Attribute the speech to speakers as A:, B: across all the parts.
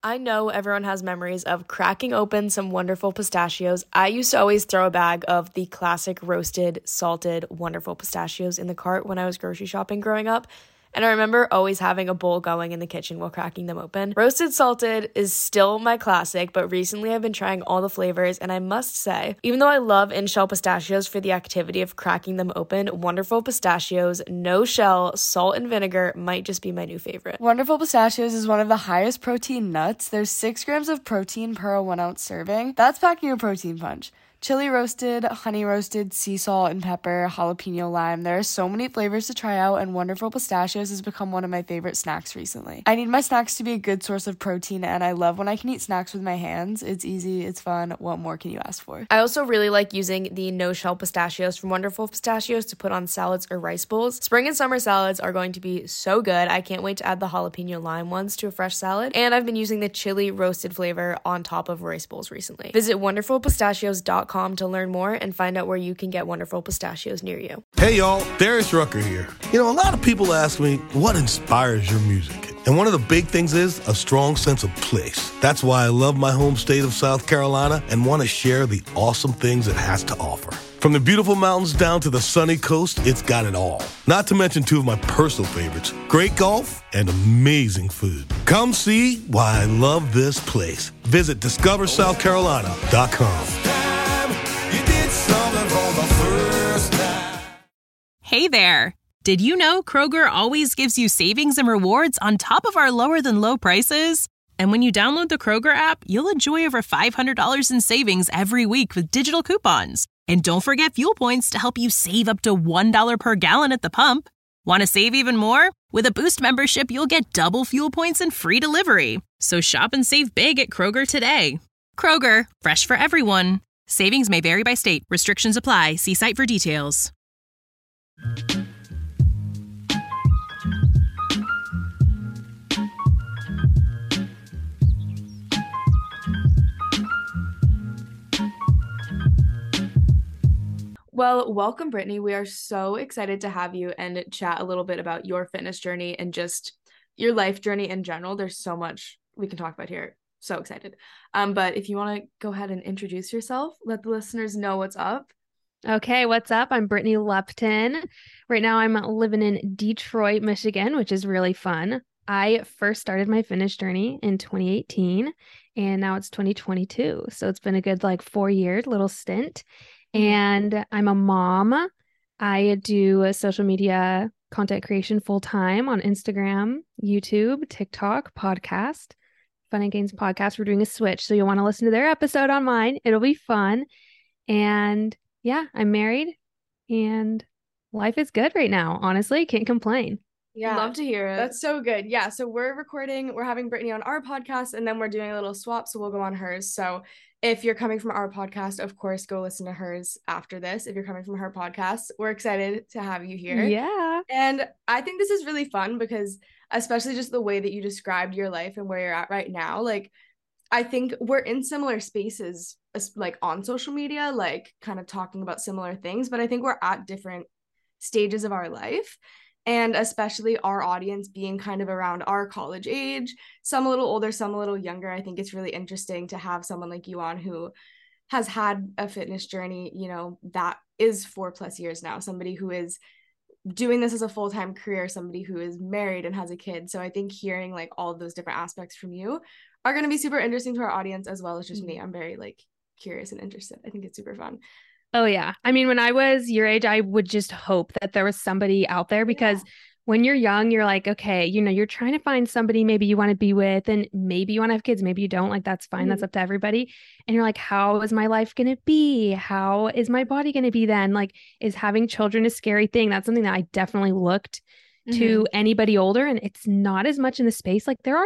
A: I know everyone has memories of cracking open some wonderful pistachios. I used to always throw a bag of the classic roasted, salted, wonderful pistachios in the cart when I was grocery shopping growing up. And I remember always having a bowl going in the kitchen while cracking them open. Roasted salted is still my classic, but recently I've been trying all the flavors, and I must say, even though I love in-shell pistachios for the activity of cracking them open, Wonderful Pistachios, no shell, salt and vinegar might just be my new favorite.
B: Wonderful Pistachios is one of the highest protein nuts. There's 6 grams of protein per 1 ounce serving. That's packing a protein punch. Chili roasted, honey roasted, sea salt and pepper, jalapeno lime. There are so many flavors to try out, and Wonderful Pistachios has become one of my favorite snacks recently. I need my snacks to be a good source of protein, and I love when I can eat snacks with my hands. It's easy, it's fun. What more can you ask for?
A: I also really like using the no-shell pistachios from Wonderful Pistachios to put on salads or rice bowls. Spring and summer salads are going to be so good. I can't wait to add the jalapeno lime ones to a fresh salad, and I've been using the chili roasted flavor on top of rice bowls recently. Visit wonderfulpistachios.com to learn more and find out where you can get Wonderful Pistachios near you.
C: Hey y'all, Darius Rucker here. You know, a lot of people ask me, what inspires your music? And one of the big things is a strong sense of place. That's why I love my home state of South Carolina and want to share the awesome things it has to offer. From the beautiful mountains down to the sunny coast, it's got it all. Not to mention 2 of my personal favorites, great golf and amazing food. Come see why I love this place. Visit discoversouthcarolina.com.
D: Hey there! Did you know Kroger always gives you savings and rewards on top of our lower-than-low prices? And when you download the Kroger app, you'll enjoy over $500 in savings every week with digital coupons. And don't forget fuel points to help you save up to $1 per gallon at the pump. Want to save even more? With a Boost membership, you'll get double fuel points and free delivery. So shop and save big at Kroger today. Kroger, fresh for everyone. Savings may vary by state. Restrictions apply. See site for details.
A: Well, welcome, Brittany. We are so excited to have you and chat a little bit about your fitness journey and just your life journey in general. There's so much we can talk about here. So excited. But if you want to go ahead and introduce yourself, let the listeners know what's up.
E: Okay, what's up? I'm Brittany Lupton. Right now I'm living in Detroit, Michigan, which is really fun. I first started my fitness journey in 2018 and now it's 2022. So it's been a good 4-year little stint. And I'm a mom. I do social media content creation full time on Instagram, YouTube, TikTok, podcast, Fun and Gains podcast. We're doing a switch. So you'll want to listen to their episode on mine. It'll be fun. And yeah, I'm married and life is good right now. Honestly, can't complain.
A: Yeah. Love to hear it.
B: That's so good. Yeah. So we're having Brittany on our podcast and then we're doing a little swap. So we'll go on hers. So if you're coming from our podcast, of course, go listen to hers after this. If you're coming from her podcast, we're excited to have you here.
E: Yeah.
B: And I think this is really fun because especially just the way that you described your life and where you're at right now, I think we're in similar spaces, on social media, kind of talking about similar things, but I think we're at different stages of our life. And especially our audience being kind of around our college age, some a little older, some a little younger. I think it's really interesting to have someone like you on who has had a fitness journey, that is 4+ years now, somebody who is doing this as a full-time career, somebody who is married and has a kid. So I think hearing all of those different aspects from you are going to be super interesting to our audience as well as just me. I'm very curious and interested. I think it's super fun.
E: Oh, yeah. I mean, when I was your age, I would just hope that there was somebody out there because when you're young, you're like, okay, you're trying to find somebody maybe you want to be with and maybe you want to have kids. Maybe you don't. That's fine. That's up to everybody. And you're like, how is my life going to be? How is my body going to be then? Is having children a scary thing? That's something that I definitely looked to anybody older. And it's not as much in the space. There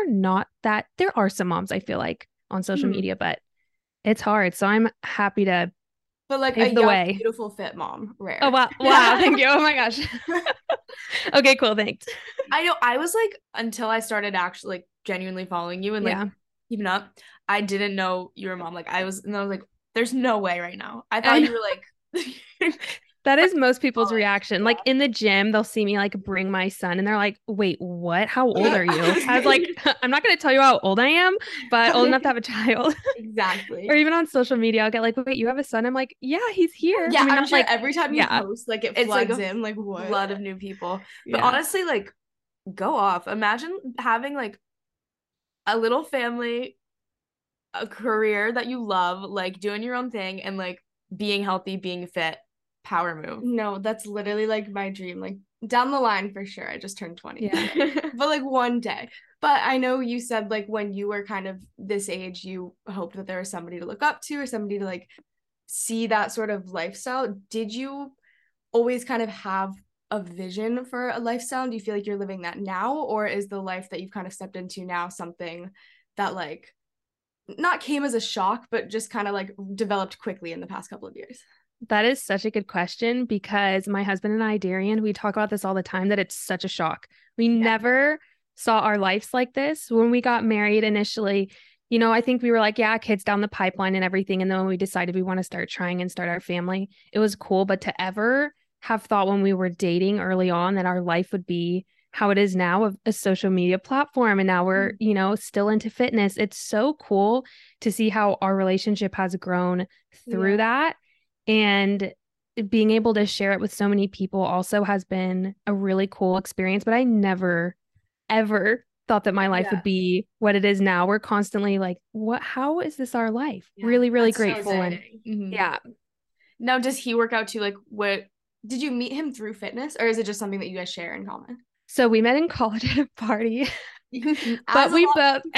E: are some moms, I feel on social media, but it's hard. So I'm happy to
B: But a young, beautiful, fit mom, rare.
E: Oh, wow. Wow. Thank you. Oh my gosh. Okay, cool. Thanks.
A: I know. I was until I started actually genuinely following you and keeping up, I didn't know you were a mom. I was like, there's no way right now. I thought you were
E: That is most people's reaction. Like in the gym, they'll see me like bring my son and they're like, wait, what? How old are you? I was like, I'm not going to tell you how old I am, but old enough to have a child.
B: Exactly.
E: Or even on social media, I'll get like, wait, you have a son? I'm like, yeah, he's here.
B: Yeah,
E: I mean,
B: I'm
E: not
B: sure
E: like
B: every time you
E: yeah.
B: post, like it
A: It's like
B: floods
A: a
B: in, like what?
A: flood of new people. But
E: Yeah.
A: honestly, like, go off. Imagine having like a little family, a career that you love, like doing your own thing and like being healthy, being fit. Power move.
B: No, that's literally like my dream. Like down the line for sure. I just turned 20.
E: Yeah.
B: But like one day. But I know you said like when you were kind of this age, you hoped that there was somebody to look up to or somebody to like see that sort of lifestyle. Did you always kind of have a vision for a lifestyle? Do you feel like you're living that now? Or is the life that you've kind of stepped into now something that like not came as a shock, but just kind of like developed quickly in the past couple of years?
E: That is such a good question because my husband and I, Darian, we talk about this all the time that it's such a shock. We never saw our lives like this. When we got married initially, you know, I think we were like, yeah, kids down the pipeline and everything. And then when we decided we want to start trying and start our family, it was cool. But to ever have thought when we were dating early on that our life would be how it is now, of a social media platform. And now we're, you know, still into fitness. It's so cool to see how our relationship has grown through that. And being able to share it with so many people also has been a really cool experience. But I never, ever thought that my life would be what it is now. We're constantly like, how is this our life? Really, really grateful. And yeah.
B: Now, does he work out too? Like, what did you meet him through fitness, or is it just something that you guys share in common?
E: So we met in college at a party. But we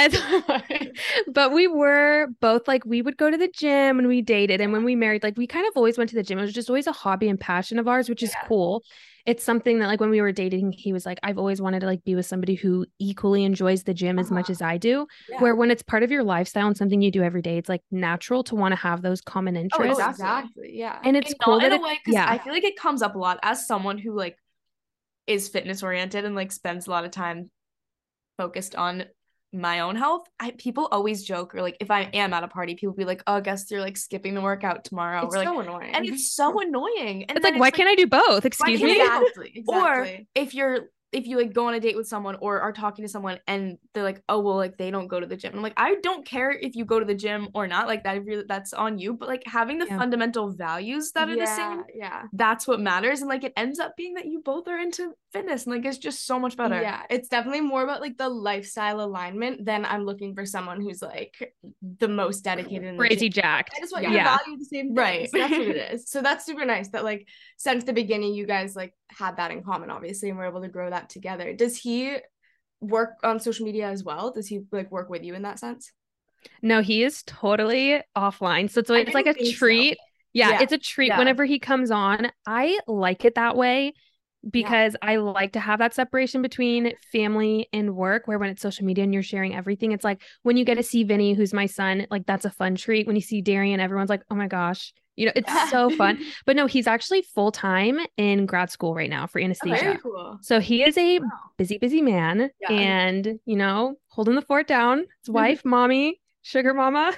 E: were both like, we would go to the gym and we dated. And when we married, like we kind of always went to the gym. It was just always a hobby and passion of ours, which is cool. It's something that like when we were dating, he was like, I've always wanted to like be with somebody who equally enjoys the gym as much as I do. Where when it's part of your lifestyle and something you do every day, it's like natural to want to have those common interests.
B: Oh, exactly. Yeah.
E: And it's cool that
A: in a way, because I feel like it comes up a lot as someone who like is fitness oriented and like spends a lot of time focused on my own health. People always joke, or like if I am at a party, people be like, oh, I guess you're like skipping the workout tomorrow.
B: It's so annoying.
A: And it's so annoying. And
E: it's like, why can't I do both? Excuse me.
B: Exactly.
A: Or if you like go on a date with someone or are talking to someone and they're like, oh, well, like they don't go to the gym. And I'm like, I don't care if you go to the gym or not. Like that's on you. But like having the fundamental values that are the same, that's what matters. And like it ends up being that you both are into fitness and like it's just so much better.
B: Yeah, it's definitely more about like the lifestyle alignment than I'm looking for someone who's like the most dedicated in
E: crazy jacked.
B: I just want you to value the same things.
A: Right.
B: So that's what it is. So that's super nice that like since the beginning you guys like had that in common, obviously, and were able to grow that together. Does he work on social media as well? Does he like work with you in that sense?
E: No, he is totally offline. So it's like a treat. So. Yeah, it's a treat whenever he comes on. I like it that way because I like to have that separation between family and work, where when it's social media and you're sharing everything, it's like when you get to see Vinny, who's my son, like that's a fun treat. When you see Darian, everyone's like, oh my gosh, you know, it's so fun. But no, he's actually full-time in grad school right now for anesthesia.
B: Very cool.
E: So he is a busy man and, you know, holding the fort down. His wife, mommy, sugar mama,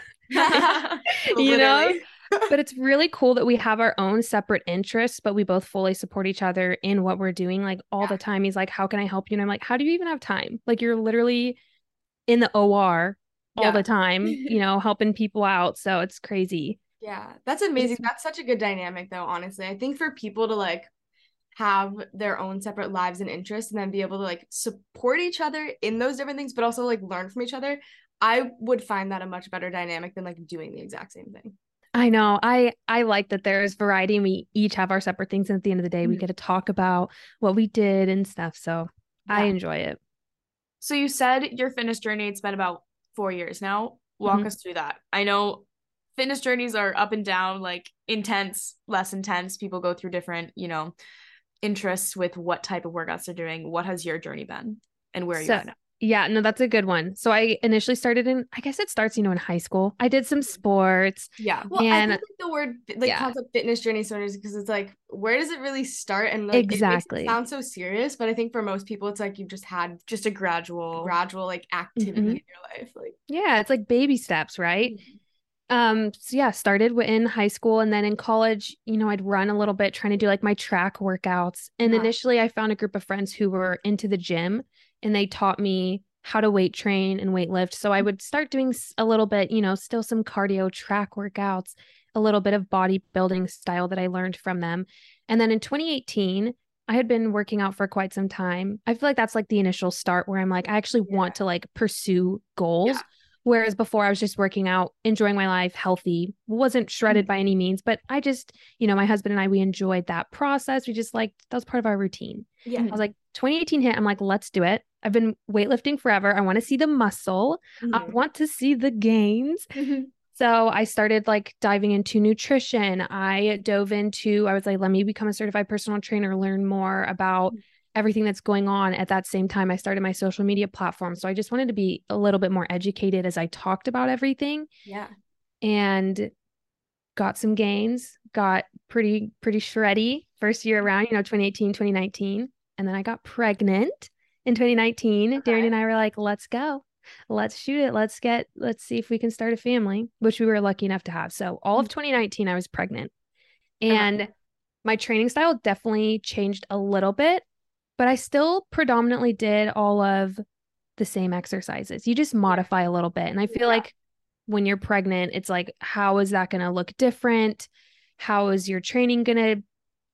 E: you know. But it's really cool that we have our own separate interests, but we both fully support each other in what we're doing. Like all the time, he's like, how can I help you? And I'm like, how do you even have time? Like you're literally in the OR all the time, you know, helping people out. So it's crazy.
B: Yeah, that's amazing. That's such a good dynamic though, honestly. I think for people to like have their own separate lives and interests and then be able to like support each other in those different things, but also like learn from each other, I would find that a much better dynamic than like doing the exact same thing.
E: I know. I like that there's variety and we each have our separate things. And at the end of the day, we get to talk about what we did and stuff. So I enjoy it.
A: So you said your fitness journey, it's been about 4 years now. Walk us through that. I know fitness journeys are up and down, like intense, less intense. People go through different, you know, interests with what type of workouts they're doing. What has your journey been and where are you at now?
E: Yeah, no, that's a good one. So I initially started I guess it starts, you know, in high school. I did some sports.
B: Yeah. Well, and I think like the word, like concept fitness journey sort of, because it's like, where does it really start? And like,
E: exactly.
B: It sounds so serious, but I think for most people, it's like you've just had just a gradual like activity in your life. Like,
E: yeah, it's like baby steps, right? So yeah, started in high school, and then in college, I'd run a little bit trying to do like my track workouts. And initially I found a group of friends who were into the gym, and they taught me how to weight train and weight lift. So I would start doing a little bit, still some cardio track workouts, a little bit of bodybuilding style that I learned from them. And then in 2018, I had been working out for quite some time. I feel like that's like the initial start where I'm like, I actually want to like pursue goals.
B: Yeah.
E: Whereas before I was just working out, enjoying my life, healthy, wasn't shredded by any means, but I just, my husband and I, we enjoyed that process. We just like, that was part of our routine.
B: Yeah.
E: I was like, 2018 hit. I'm like, let's do it. I've been weightlifting forever. I want to see the muscle. I want to see the gains. So I started like diving into nutrition. I was like, let me become a certified personal trainer, learn more about everything that's going on. At that same time, I started my social media platform. So I just wanted to be a little bit more educated as I talked about everything.
B: Yeah.
E: And got some gains, got pretty shreddy first year around, 2018, 2019. And then I got pregnant in 2019.
B: Okay.
E: Darren and I were like, let's go. Let's shoot it. Let's see if we can start a family, which we were lucky enough to have. So all of 2019, I was pregnant. And my training style definitely changed a little bit, but I still predominantly did all of the same exercises. You just modify a little bit. And I feel like when you're pregnant, it's like, how is that going to look different? How is your training going to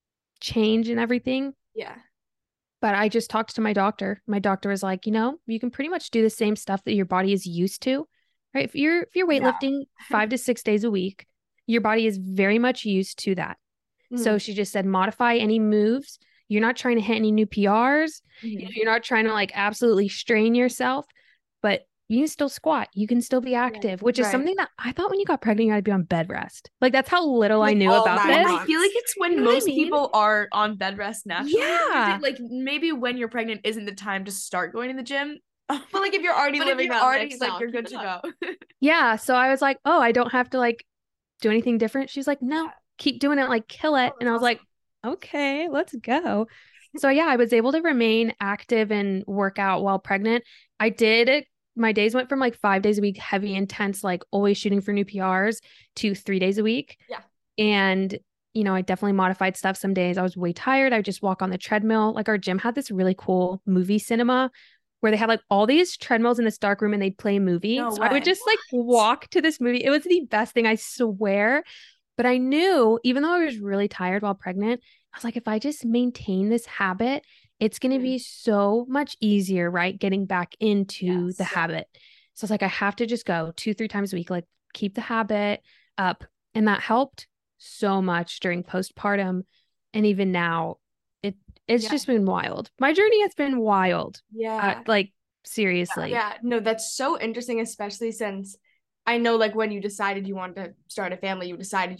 E: change and everything?
B: Yeah.
E: But I just talked to my doctor. My doctor was like, you can pretty much do the same stuff that your body is used to, right? If you're weightlifting 5 to 6 days a week, your body is very much used to that. So she just said, modify any moves. You're not trying to hit any new PRs. You're not trying to like absolutely strain yourself, but you can still squat. You can still be active, which is something that I thought when you got pregnant, you had to be on bed rest. Like that's how little I knew about this.
B: I feel like it's when most people are on bed rest naturally.
A: Yeah. Like maybe when you're pregnant isn't the time to start going to the gym.
B: But like if you're already living that lifestyle,
A: like you're good to go.
E: Yeah. So I was like, oh, I don't have to like do anything different. She's like, no, keep doing it, like kill it. And I was like, okay, let's go. So yeah, I was able to remain active and work out while pregnant. I did. My days went from like 5 days a week, heavy, intense, like always shooting for new PRs to 3 days a week.
B: Yeah.
E: And, I definitely modified stuff. Some days I was way tired. I would just walk on the treadmill. Like our gym had this really cool movie cinema where they had like all these treadmills in this dark room and they'd play a movie. So I would just like walk to this movie. It was the best thing, I swear. But I knew, even though I was really tired while pregnant, I was like, if I just maintain this habit, it's going to be so much easier, right? Getting back into the habit. So it's like, I have to just go 2-3 times a week, like keep the habit up. And that helped so much during postpartum. And even now, it's just been wild. My journey has been wild.
B: Yeah.
E: Like seriously.
B: Yeah. No, that's so interesting, especially since I know like when you decided you wanted to start a family,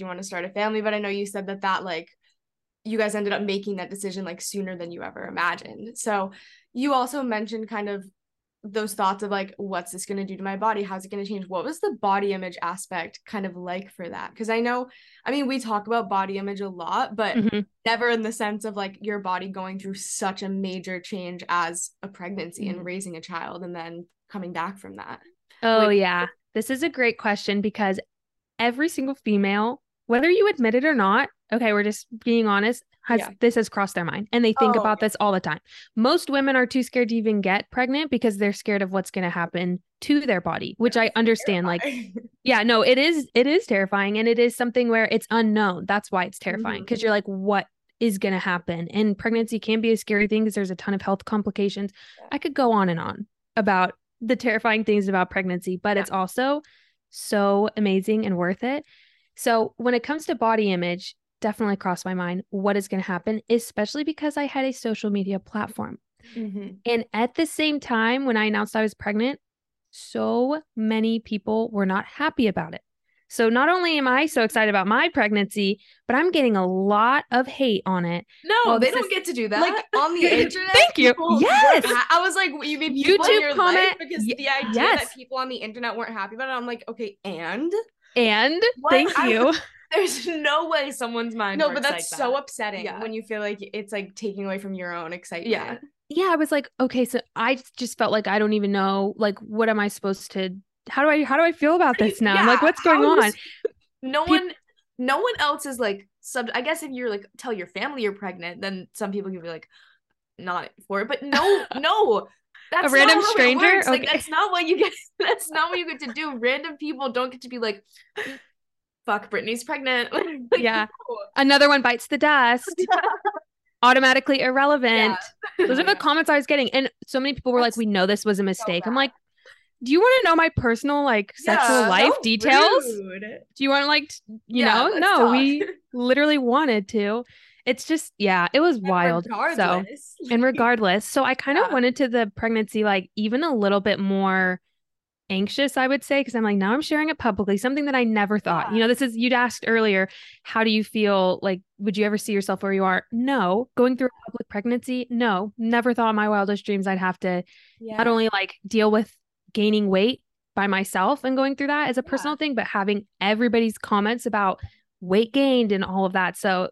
B: but I know you said that like you guys ended up making that decision like sooner than you ever imagined. So you also mentioned kind of those thoughts of like, what's this going to do to my body? How's it going to change? What was the body image aspect kind of like for that? Because we talk about body image a lot, but never in the sense of like your body going through such a major change as a pregnancy and raising a child and then coming back from that.
E: Oh, yeah. This is a great question because every single female, whether you admit it or not, okay, we're just being honest, this has crossed their mind and they think about this all the time. Most women are too scared to even get pregnant because they're scared of what's going to happen to their body, which I understand. Terrifying. Like, yeah, no, it is terrifying. And it is something where it's unknown. That's why it's terrifying because you're like, what is going to happen? And pregnancy can be a scary thing because there's a ton of health complications. I could go on and on about the terrifying things about pregnancy, but it's also so amazing and worth it. So when it comes to body image, definitely crossed my mind what is going to happen, especially because I had a social media platform. And at the same time, when I announced I was pregnant, so many people were not happy about it. So not only am I so excited about my pregnancy, but I'm getting a lot of hate on it.
B: No, they don't get to do that. Like on the internet.
E: Thank you. Yes.
B: I was like, you mean
E: YouTube comment
B: because the idea that people on the internet weren't happy about it. I'm like, okay, and
E: thank you.
B: There's no way someone's mind. No, but that's so upsetting when you feel like it's like taking away from your own excitement.
E: Yeah, I was like, okay, so I just felt like I don't even know, like, what am I supposed to how do I feel about this now? I'm like,
B: Yeah,
E: what's going
B: how
E: on?
B: is- No one else is like I guess if you're like tell your family you're pregnant, then some people can be like not for it. But no, that's
E: A random
B: not how
E: stranger?
B: it works. Like
E: Okay.
B: that's not what you get. That's not what you get to do. Random people don't get to be like, fuck, Brittany's pregnant. Like,
E: Yeah.
B: no.
E: Another one bites the dust. Automatically irrelevant.
B: Yeah.
E: Those are the comments I was getting. And so many people were like,
B: That's
E: we know this was a mistake. I'm
B: bad.
E: like, do you want to know my personal like sexual life
B: so
E: details?
B: rude.
E: Do you want to like, you
B: Yeah,
E: know?
B: let's
E: No,
B: talk.
E: we literally wanted to. It's just, yeah, it was wild. So,
B: Regardless.
E: and regardless, so I kind of
B: Yeah.
E: went into the pregnancy like even a little bit more anxious, I would say, because I'm like, now I'm sharing it publicly, something that I never thought.
B: Yeah.
E: This is, you'd asked earlier, how do you feel? Like, would you ever see yourself where you are? No. Going through a public pregnancy? No. Never thought in my wildest dreams I'd have to not only like deal with gaining weight by myself and going through that as a personal thing, but having everybody's comments about weight gained and all of that. So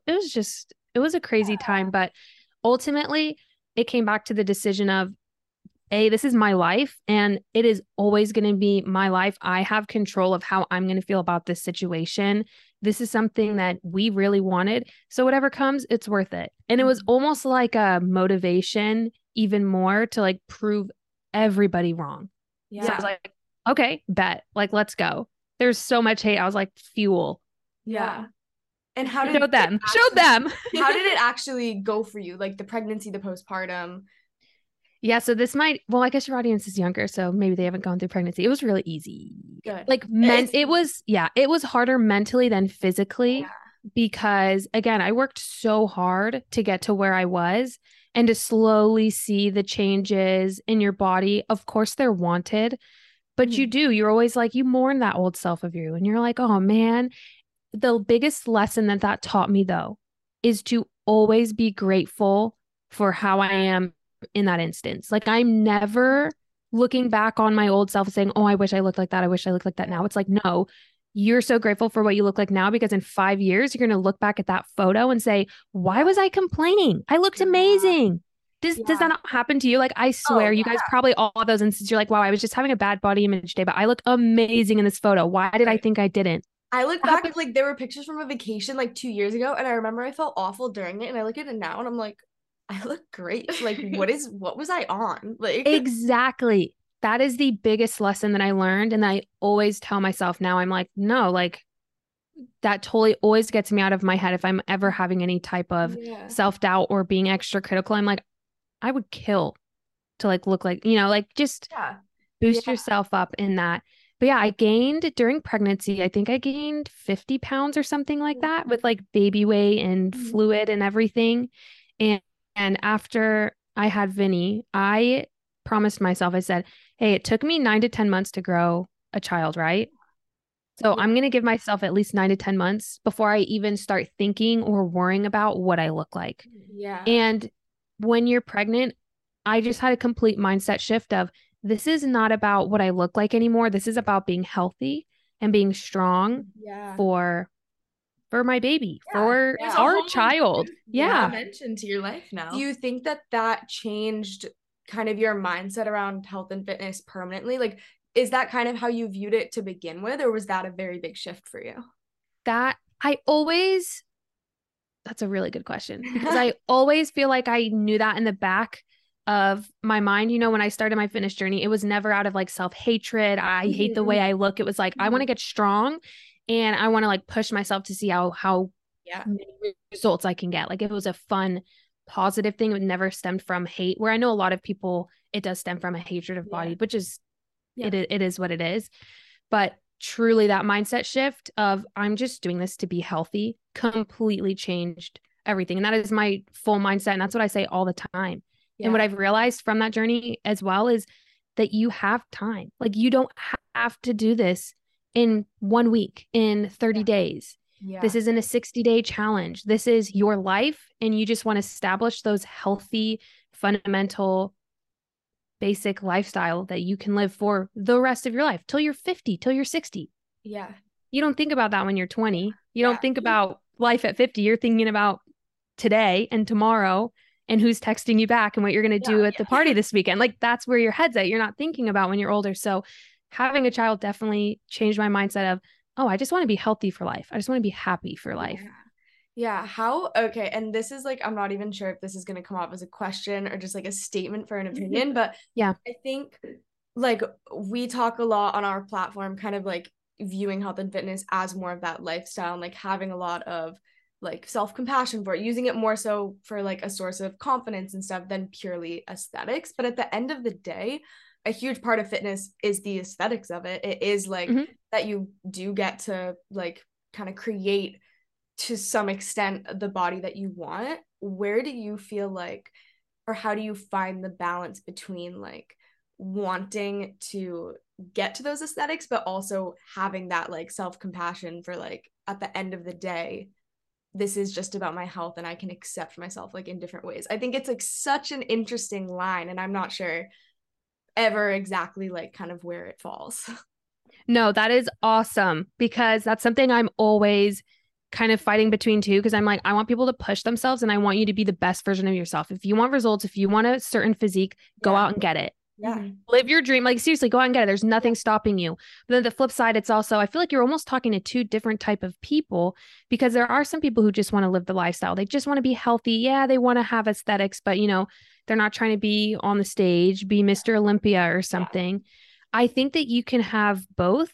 E: it was a crazy time, but ultimately it came back to the decision of, this is my life and it is always going to be my life. I have control of how I'm going to feel about this situation. This is something that we really wanted. So whatever comes, it's worth it. And it was almost like a motivation even more to like prove everybody wrong.
B: Yeah.
E: So I was like, okay, bet. Like, let's go. There's so much hate. I was like, fuel.
B: Yeah. And how did
E: Showed them.
B: How did it actually go for you? Like the pregnancy, the postpartum?
E: Yeah, so this might, well, I guess your audience is younger, so maybe they haven't gone through pregnancy. It was really easy.
B: Good.
E: Like it was harder mentally than physically because again, I worked so hard to get to where I was and to slowly see the changes in your body. Of course, they're wanted, but you're always like, you mourn that old self of you and you're like, oh man. The biggest lesson that taught me though is to always be grateful for how I am in that instance. Like I'm never looking back on my old self saying, oh, I wish I looked like that. I wish I looked like that now. It's like, no, you're so grateful for what you look like now because in 5 years, you're going to look back at that photo and say, why was I complaining? I looked amazing. Does that not happen to you? Like, I swear you guys probably all of those instances, you're like, wow, I was just having a bad body image day, but I look amazing in this photo. Why did I think I didn't?
B: I look back, like there were pictures from a vacation like 2 years ago, and I remember I felt awful during it, and I look at it now, and I'm like, I look great. Like, what was I on? Like,
E: exactly. That is the biggest lesson that I learned, and I always tell myself now. I'm like, no, like that totally always gets me out of my head if I'm ever having any type of self-doubt or being extra critical. I'm like, I would kill to like look like, like just boost yourself up in that. But yeah, I gained during pregnancy, I think I gained 50 pounds or something like that with like baby weight and fluid and everything. And after I had Vinny, I promised myself, I said, hey, it took me 9 to 10 months to grow a child, right? So I'm going to give myself at least 9 to 10 months before I even start thinking or worrying about what I look like.
B: Yeah.
E: And when you're pregnant, I just had a complete mindset shift of, this is not about what I look like anymore. This is about being healthy and being strong for my baby, for our child.
B: Dimension to your life now. Do you think that changed kind of your mindset around health and fitness permanently? Like, is that kind of how you viewed it to begin with, or was that a very big shift for you?
E: That's a really good question because I always feel like I knew that in the back of my mind. When I started my fitness journey, it was never out of like self-hatred. I hate the way I look. It was like, I want to get strong and I want to like push myself to see how many results I can get. Like it was a fun, positive thing. It never stemmed from hate, where I know a lot of people, it does stem from a hatred of body, which is, it is what it is. But truly that mindset shift of I'm just doing this to be healthy completely changed everything. And that is my full mindset. And that's what I say all the time. And what I've realized from that journey as well is that you have time. Like you don't have to do this in 1 week, in 30 days. This isn't a 60-day challenge. This is your life. And you just want to establish those healthy, fundamental, basic lifestyle that you can live for the rest of your life till you're 50, till you're 60.
B: Yeah.
E: You don't think about that when you're 20. You don't think about life at 50. You're thinking about today and tomorrow and who's texting you back and what you're going to do at the party this weekend. Like that's where your head's at. You're not thinking about when you're older. So having a child definitely changed my mindset of, oh, I just want to be healthy for life. I just want to be happy for life.
B: Yeah. Okay. And this is like, I'm not even sure if this is going to come up as a question or just like a statement for an opinion, but
E: yeah,
B: I think like we talk a lot on our platform, kind of like viewing health and fitness as more of that lifestyle and like having a lot of like self-compassion for it, using it more so for like a source of confidence and stuff than purely aesthetics. But at the end of the day, a huge part of fitness is the aesthetics of it. It is like that you do get to like kind of create to some extent the body that you want. Where do you feel like, or how do you find the balance between like wanting to get to those aesthetics but also having that like self-compassion for like at the end of the day, this is just about my health and I can accept myself like in different ways? I think it's like such an interesting line, and I'm not sure ever exactly like kind of where it falls.
E: No, that is awesome, because that's something I'm always kind of fighting between too, because I'm like, I want people to push themselves and I want you to be the best version of yourself. If you want results, if you want a certain physique, go out and get it.
B: Yeah.
E: Live your dream. Like, seriously, go out and get it. There's nothing stopping you. But then the flip side, it's also, I feel like you're almost talking to two different type of people, because there are some people who just want to live the lifestyle. They just want to be healthy. Yeah, they want to have aesthetics, but you know, they're not trying to be on the stage, be Mr. Olympia or something. Yeah. I think that you can have both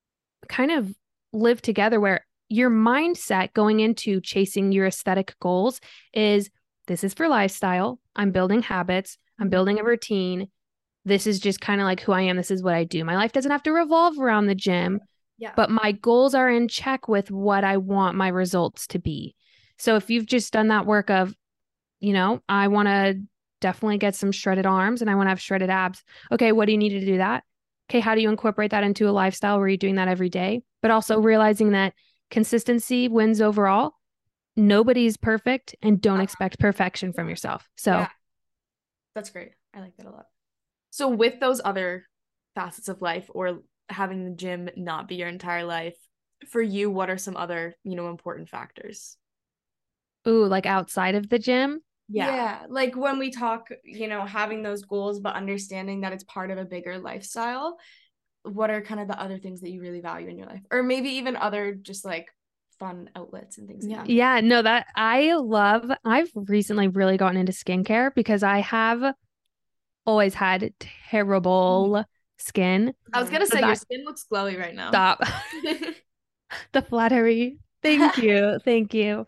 E: kind of live together, where your mindset going into chasing your aesthetic goals is, this is for lifestyle. I'm building habits. I'm building a routine. This is just kind of like who I am. This is what I do. My life doesn't have to revolve around the gym, but my goals are in check with what I want my results to be. So if you've just done that work of, you know, I want to definitely get some shredded arms and I want to have shredded abs. Okay, what do you need to do that? Okay, how do you incorporate that into a lifestyle where you're doing that every day? But also realizing that consistency wins overall. Nobody's perfect, and don't expect perfection from yourself. So
B: that's great. I like that a lot. So with those other facets of life, or having the gym not be your entire life, for you, what are some other, you know, important factors?
E: Ooh, like outside of the gym?
B: Yeah. Like when we talk, you know, having those goals, but understanding that it's part of a bigger lifestyle, what are kind of the other things that you really value in your life? Or maybe even other just like fun outlets and things.
E: Yeah, no, that I've recently really gotten into skincare, because I have always had terrible skin.
B: I was gonna say your skin looks glowy right now.
E: Stop. The flattery. Thank you. Thank you.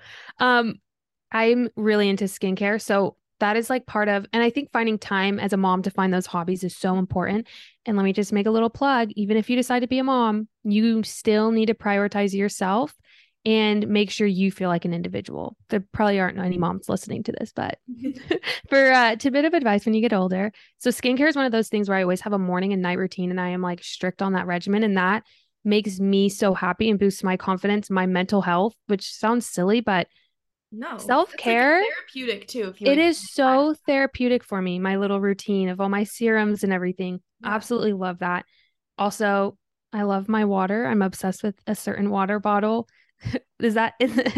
E: I'm really into skincare. So that is like part of, and I think finding time as a mom to find those hobbies is so important. And let me just make a little plug. Even if you decide to be a mom, you still need to prioritize yourself and make sure you feel like an individual. There probably aren't any moms listening to this, but for a bit of advice when you get older. So skincare is one of those things where I always have a morning and night routine, and I am like strict on that regimen. And that makes me so happy and boosts my confidence, my mental health, which sounds silly, but
B: no,
E: self-care,
B: it's like therapeutic too.
E: It is so therapeutic for me. My little routine of all my serums and everything. Absolutely love that. Also, I love my water. I'm obsessed with a certain water bottle. Does that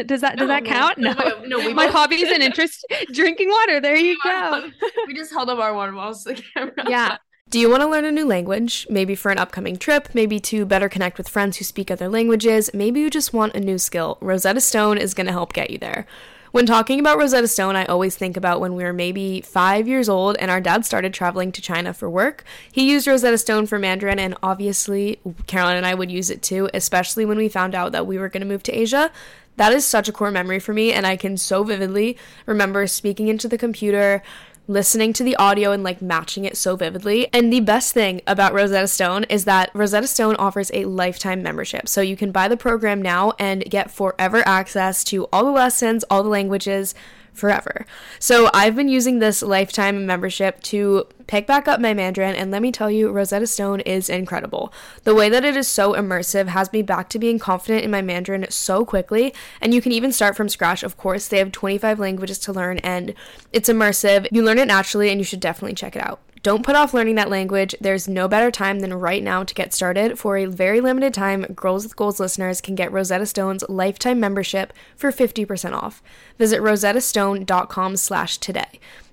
E: count? No. My hobbies and interest, drinking water. There you go.
B: We just held up our water bottles to the camera.
A: Yeah. Do you want to learn a new language? Maybe for an upcoming trip, maybe to better connect with friends who speak other languages, maybe you just want a new skill. Rosetta Stone is going to help get you there. When talking about Rosetta Stone, I always think about when we were maybe 5 years old and our dad started traveling to China for work. He used Rosetta Stone for Mandarin, and obviously Caroline and I would use it too, especially when we found out that we were going to move to Asia. That is such a core memory for me, and I can so vividly remember speaking into the computer, listening to the audio and like matching it so vividly. And the best thing about Rosetta Stone is that Rosetta Stone offers a lifetime membership. So you can buy the program now and get forever access to all the lessons, all the languages, forever. So I've been using this lifetime membership to pick back up my Mandarin, and let me tell you, Rosetta Stone is incredible. The way that it is so immersive has me back to being confident in my Mandarin so quickly, and you can even start from scratch. Of course, they have 25 languages to learn, and it's immersive. You learn it naturally, and you should definitely check it out. Don't put off learning that language. There's no better time than right now to get started. For a very limited time, Girls with Goals listeners can get Rosetta Stone's lifetime membership for 50% off. Visit rosettastone.com/today.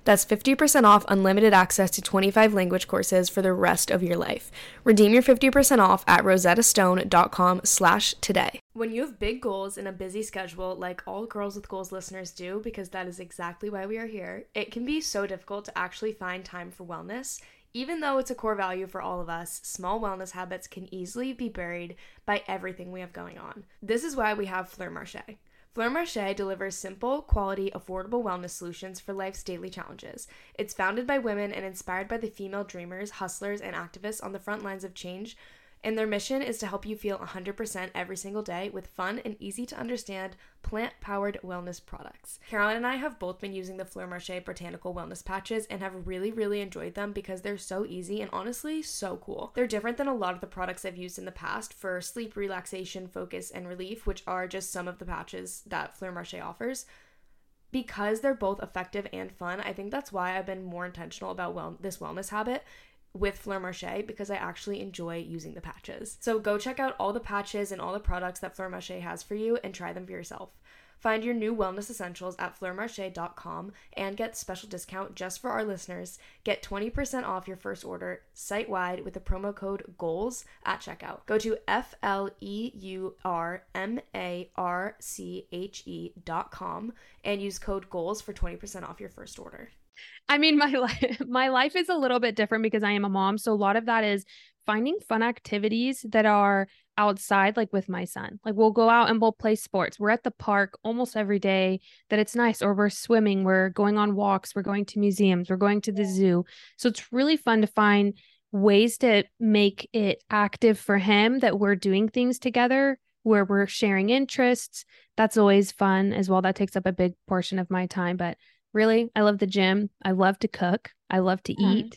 A: That's 50% off unlimited access to 25 language courses for the rest of your life. Redeem your 50% off at rosettastone.com/today. When you have big goals and a busy schedule, like all Girls with Goals listeners do, because that is exactly why we are here, it can be so difficult to actually find time for wellness. Even though it's a core value for all of us, small wellness habits can easily be buried by everything we have going on. This is why we have Fleur Marché. Fleur Marché delivers simple, quality, affordable wellness solutions for life's daily challenges. It's founded by women and inspired by the female dreamers, hustlers, and activists on the front lines of change, and their mission is to help you feel 100% every single day with fun and easy-to-understand, plant-powered wellness products. Caroline and I have both been using the Fleur Marché Botanical Wellness Patches and have really, really enjoyed them because they're so easy and honestly so cool. They're different than a lot of the products I've used in the past for sleep, relaxation, focus, and relief, which are just some of the patches that Fleur Marché offers. Because they're both effective and fun, I think that's why I've been more intentional about this wellness habit with Fleur Marché, because I actually enjoy using the patches. So go check out all the patches and all the products that Fleur Marché has for you and try them for yourself. Find your new wellness essentials at fleurmarche.com and get special discount just for our listeners. Get 20% off your first order site-wide with the promo code GOALS at checkout. Go to fleurmarche.com and use code GOALS for 20% off your first order.
E: I mean, my life is a little bit different because I am a mom. So a lot of that is finding fun activities that are outside, like with my son. Like we'll go out and we'll play sports. We're at the park almost every day that it's nice, or we're swimming, we're going on walks, we're going to museums, we're going to the zoo. So it's really fun to find ways to make it active for him, that we're doing things together where we're sharing interests. That's always fun as well. That takes up a big portion of my time, but really, I love the gym. I love to cook. I love to eat.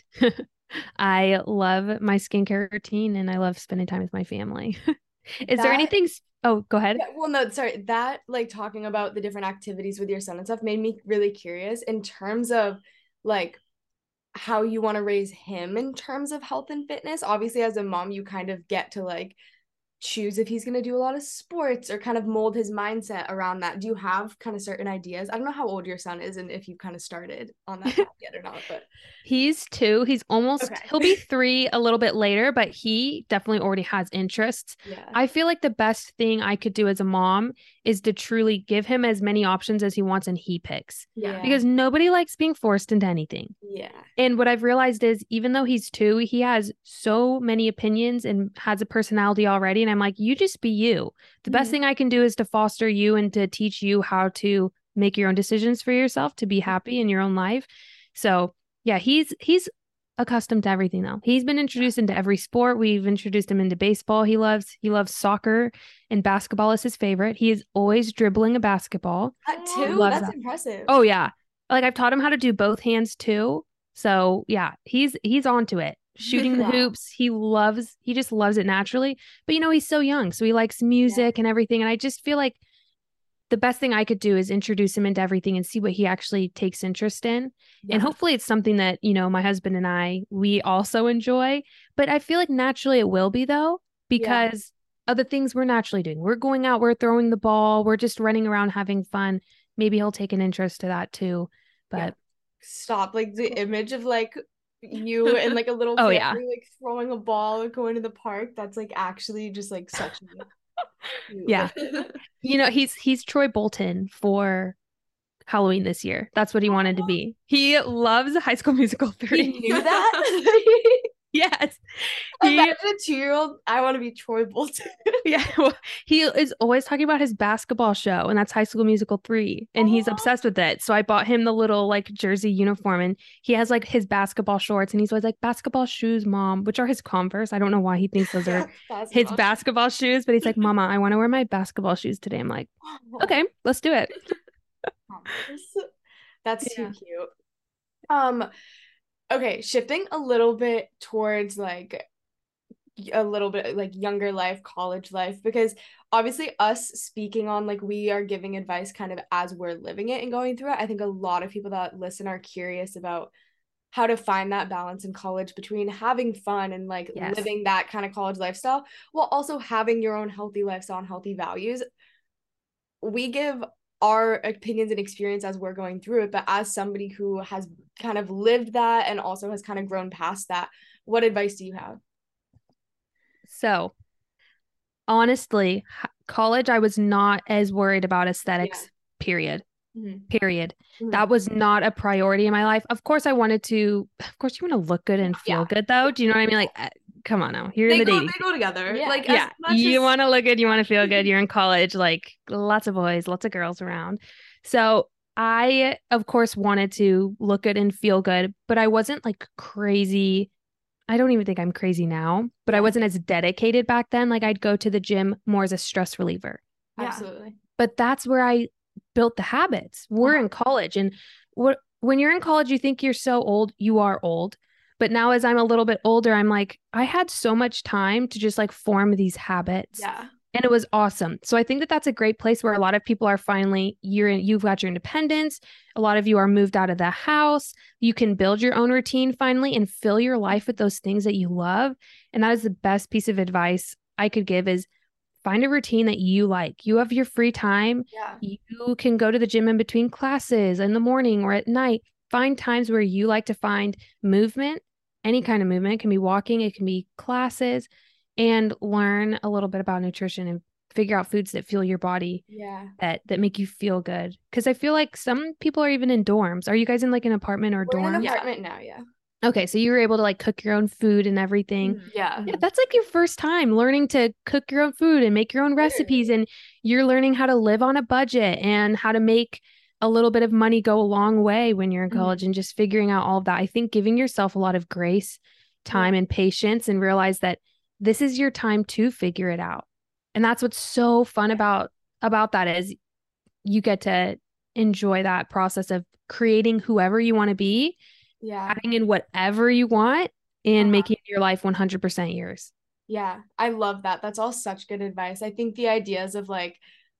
E: I love my skincare routine, and I love spending time with my family. Is there anything? Oh, go ahead.
B: Yeah, well, no, sorry. That, like, talking about the different activities with your son and stuff made me really curious in terms of like how you want to raise him in terms of health and fitness. Obviously, as a mom, you kind of get to like choose if he's going to do a lot of sports or kind of mold his mindset around that. Do you have kind of certain ideas? I don't know how old your son is and if you kind of started on that path yet or not, but
E: he's 2. He's almost, he'll be 3 a little bit later, but he definitely already has interests.
B: Yeah.
E: I feel like the best thing I could do as a mom is to truly give him as many options as he wants and he picks.
B: Yeah.
E: Because nobody likes being forced into anything.
B: Yeah.
E: And what I've realized is, even though he's 2, he has so many opinions and has a personality already. And I'm like, you just be you. The best thing I can do is to foster you and to teach you how to make your own decisions for yourself, to be happy in your own life. So yeah, he's accustomed to everything now. He's been introduced into every sport. We've introduced him into baseball. He loves soccer, and basketball is his favorite. He is always dribbling a basketball.
B: That too? That's impressive.
E: Oh yeah. Like I've taught him how to do both hands too. So yeah, he's onto it. Shooting the hoops. He just loves it naturally. But he's so young, so he likes music and everything. And I just feel like the best thing I could do is introduce him into everything and see what he actually takes interest in. Yeah. And hopefully it's something that, my husband and we also enjoy. But I feel like naturally it will be, though, because of the things we're naturally doing. We're going out, we're throwing the ball, we're just running around having fun. Maybe he'll take an interest to that too. But
B: stop. Like the image of like you and like a little family like throwing a ball or going to the park. That's like actually just like such a
E: yeah. He's Troy Bolton for Halloween this year. That's what he wanted to be. He loves High School Musical 3.
B: He knew that?
E: Yes.
B: Imagine a 2-year-old, I want to be Troy Bolton.
E: Yeah. Well, he is always talking about his basketball show, and that's High School Musical 3. And he's obsessed with it. So I bought him the little like jersey uniform, and he has like his basketball shorts, and he's always like, basketball shoes, Mom, which are his Converse. I don't know why he thinks those are his basketball shoes, but he's like, Mama, I want to wear my basketball shoes today. I'm like, okay, let's do it.
B: That's too cute. Okay, shifting a little bit towards like a little bit like younger life, college life, because obviously us speaking on like we are giving advice kind of as we're living it and going through it. I think a lot of people that listen are curious about how to find that balance in college between having fun and like living that kind of college lifestyle while also having your own healthy lifestyle and healthy values. We give our opinions and experience as we're going through it, but as somebody who has kind of lived that and also has kind of grown past that, what advice do you have?
E: So honestly, college, I was not as worried about aesthetics, period. Period. That was not a priority in my life. Of course, you want to look good and feel good, though. Do you know what I mean? Like, come on now. You're in the dating.
B: They go together.
E: You want to look good. You want to feel good. You're in college. Like, lots of boys, lots of girls around. So I, of course, wanted to look good and feel good, but I wasn't like crazy. I don't even think I'm crazy now, but I wasn't as dedicated back then. Like, I'd go to the gym more as a stress reliever.
B: Absolutely.
E: But that's where I built the habits. We're in college, and when you're in college, you think you're so old. You are old. But now as I'm a little bit older, I'm like, I had so much time to just like form these habits.
B: Yeah.
E: And it was awesome. So I think that that's a great place where a lot of people are finally, you've got your independence. A lot of you are moved out of the house. You can build your own routine finally and fill your life with those things that you love. And that is the best piece of advice I could give is find a routine that you like. You have your free time.
B: Yeah.
E: You can go to the gym in between classes in the morning or at night. Find times where you like to find movement, any kind of movement. It can be walking, it can be classes, and learn a little bit about nutrition and figure out foods that fuel your body.
B: Yeah.
E: That make you feel good. Because I feel like some people are even in dorms. Are you guys in like an apartment or dorm?
B: We're in an apartment now, yeah.
E: Okay, so you were able to like cook your own food and everything.
B: Yeah.
E: That's like your first time learning to cook your own food and make your own recipes, and you're learning how to live on a budget and how to make a little bit of money go a long way when you're in college and just figuring out all of that. I think giving yourself a lot of grace, time, and patience, and realize that this is your time to figure it out. And that's what's so fun about that is you get to enjoy that process of creating whoever you want to be.
B: Yeah.
E: Adding in whatever you want and making your life 100% yours.
B: Yeah. I love that. That's all such good advice. I think the ideas of like,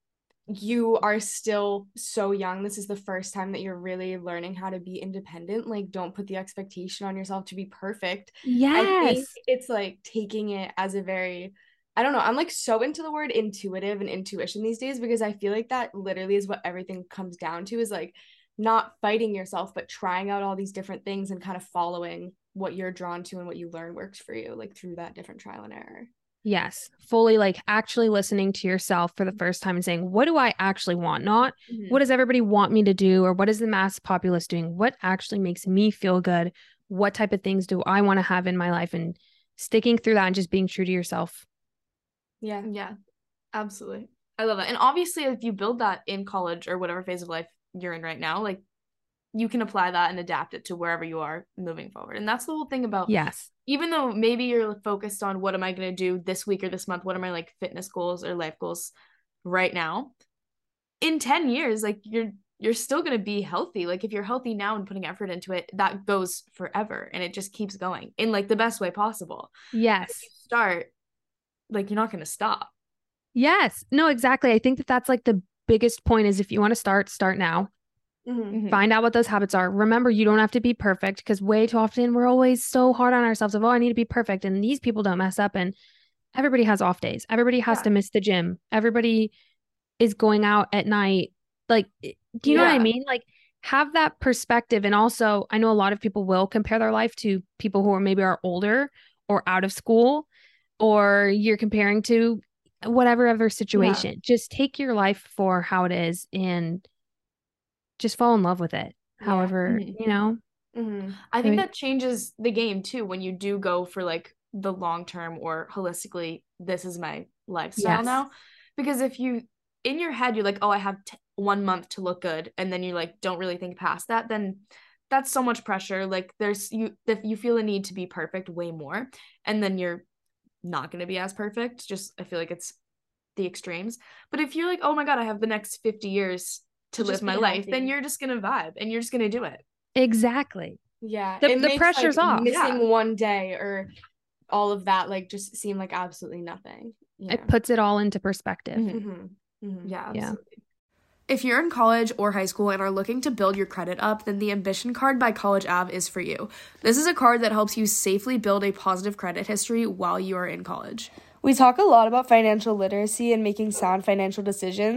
B: you are still so young. This is the first time that you're really learning how to be independent. Like, don't put the expectation on yourself to be perfect.
E: Yes.
B: I think it's like taking it as a very, I don't know. I'm like so into the word intuitive and intuition these days because I feel like that literally is what everything comes down to is like, not fighting yourself, but trying out all these different things and kind of following what you're drawn to and what you learn works for you, like through that different trial and error.
E: Yes. Fully like actually listening to yourself for the first time and saying, what do I actually want? Not what does everybody want me to do or what is the mass populace doing? What actually makes me feel good? What type of things do I want to have in my life? And sticking through that and just being true to yourself.
A: Yeah. Yeah, absolutely. I love that. And obviously, if you build that in college or whatever phase of life you're in right now, like you can apply that and adapt it to wherever you are moving forward. And that's the whole thing about, even though maybe you're focused on what am I going to do this week or this month, what are my like fitness goals or life goals right now, in 10 years, like you're still going to be healthy. Like if you're healthy now and putting effort into it, that goes forever and it just keeps going in like the best way possible.
E: Yes.
A: If you start, like you're not going to stop.
E: Yes. No, exactly. I think that that's like the biggest point is if you want to start now. Find out what those habits are. Remember, you don't have to be perfect because way too often we're always so hard on ourselves of, oh, I need to be perfect. And these people don't mess up. And everybody has off days. Everybody has to miss the gym. Everybody is going out at night. Like, do you know what I mean? Like have that perspective. And also I know a lot of people will compare their life to people who are maybe are older or out of school, or you're comparing to whatever other situation. Just take your life for how it is and just fall in love with it. However, you know,
A: I think that changes the game too when you do go for like the long term or holistically, this is my lifestyle now. Because if you in your head, you're like, oh, I have 1 month to look good. And then you like, don't really think past that, then that's so much pressure. Like if you feel a need to be perfect way more, and then you're not going to be as perfect. Just, I feel like it's the extremes. But if you're like, oh my God, I have the next 50 years to live my life, then you're just gonna vibe and you're just gonna do it.
E: Exactly.
B: Yeah.
E: The pressure's off.
B: Missing one day or all of that like just seem like absolutely nothing.
E: It puts it all into perspective.
A: Yeah, absolutely. If you're in college or high school and are looking to build your credit up, then the Ambition Card by College Ave is for you. This is a card that helps you safely build a positive credit history while you are in college.
B: We talk a lot about financial literacy and making sound financial decisions.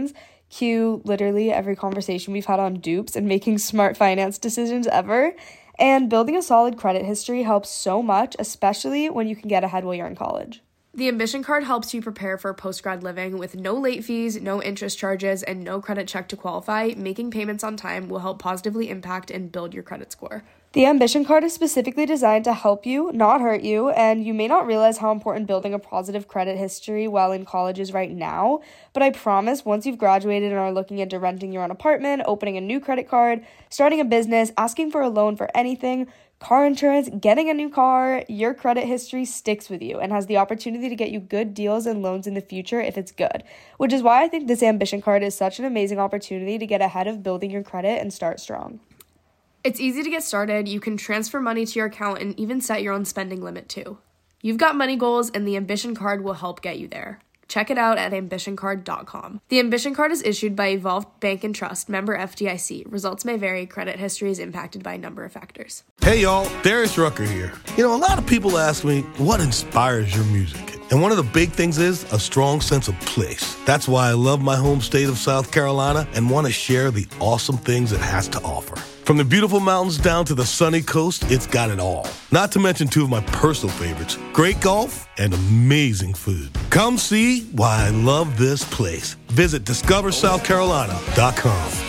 A: Cue literally every conversation we've had on dupes and making smart finance decisions ever. And building a solid credit history helps so much, especially when you can get ahead while you're in college. The Ambition Card helps you prepare for post-grad living with no late fees, no interest charges, and no credit check to qualify. Making payments on time will help positively impact and build your credit score. The Ambition Card is specifically designed to help you, not hurt you, and you may not realize how important building a positive credit history while in college is right now, but I promise once you've graduated and are looking into renting your own apartment, opening a new credit card, starting a business, asking for a loan for anything, car insurance, getting a new car, your credit history sticks with you and has the opportunity to get you good deals and loans in the future if it's good, which is why I think this Ambition Card is such an amazing opportunity to get ahead of building your credit and start strong. It's easy to get started. You can transfer money to your account and even set your own spending limit too. You've got money goals and the Ambition Card will help get you there. Check it out at ambitioncard.com. The Ambition Card is issued by Evolved Bank and Trust, member FDIC. Results may vary. Credit history is impacted by a number of factors.
C: Hey y'all, Darius Rucker here. A lot of people ask me, what inspires your music? And one of the big things is a strong sense of place. That's why I love my home state of South Carolina and want to share the awesome things it has to offer. From the beautiful mountains down to the sunny coast, it's got it all. Not to mention two of my personal favorites, great golf and amazing food. Come see why I love this place. Visit discoversouthcarolina.com.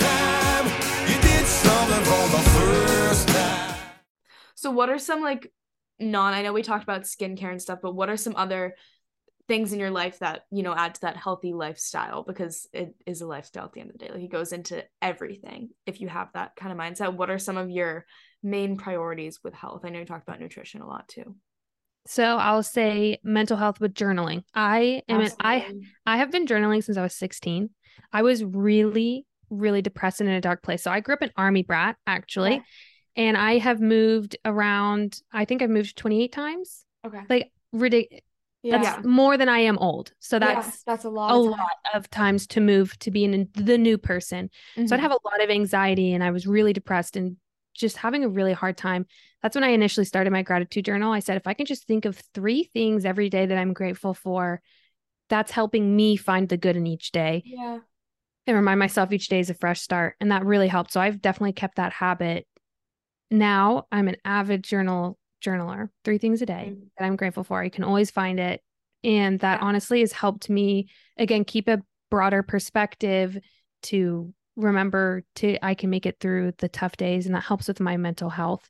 A: So what are some I know we talked about skincare and stuff, but what are some other things in your life that, add to that healthy lifestyle? Because it is a lifestyle at the end of the day. It goes into everything. If you have that kind of mindset, what are some of your main priorities with health? I know you talked about nutrition a lot too.
E: So I'll say mental health with journaling. I have been journaling since I was 16. I was really, really depressed and in a dark place. So I grew up an Army brat, actually.
B: Okay.
E: And I have moved around, I think I've moved 28 times.
B: Okay.
E: Ridiculous.
B: Yeah.
E: That's more than I am old. So that's
B: a lot.
E: a lot of times to move to be the new person.
B: Mm-hmm.
E: So I'd have a lot of anxiety and I was really depressed and just having a really hard time. That's when I initially started my gratitude journal. I said, if I can just think of 3 things every day that I'm grateful for, that's helping me find the good in each day.
B: Yeah.
E: And remind myself each day is a fresh start. And that really helped. So I've definitely kept that habit. Now I'm an avid journaler, 3 things a day that I'm grateful for. You can always find it. And that honestly has helped me, again, keep a broader perspective to remember I can make it through the tough days. And that helps with my mental health.